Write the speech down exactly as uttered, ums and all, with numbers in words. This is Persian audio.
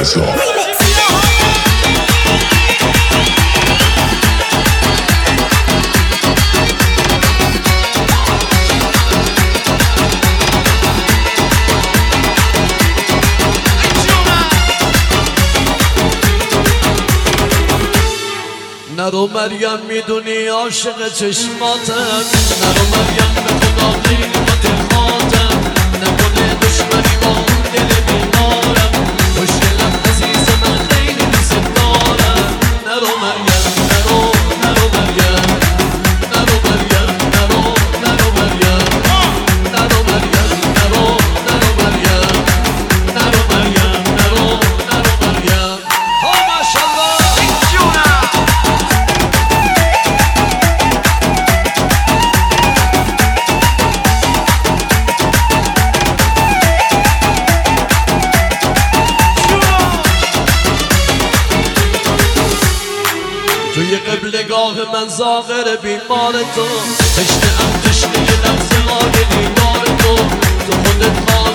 نرو مریم میدونی عاشق چشماتم، نرو مریم به خدا قیمت خاطم، نکنه دشمنی با اون دل بیمارم، خوشگلم عزیز من خیلی دوست دارم. نرو مریم نرو نرو مریم نرو مریم نرو نرو مریم نرو مریم نرو نرو مریم نرو مریم نرو نرو مریم. ها ماشاءالله توی قبلگاه من زاغر بیمار تو، تشنه ام تشنه یه لحظه های دیدار تو، تو خودت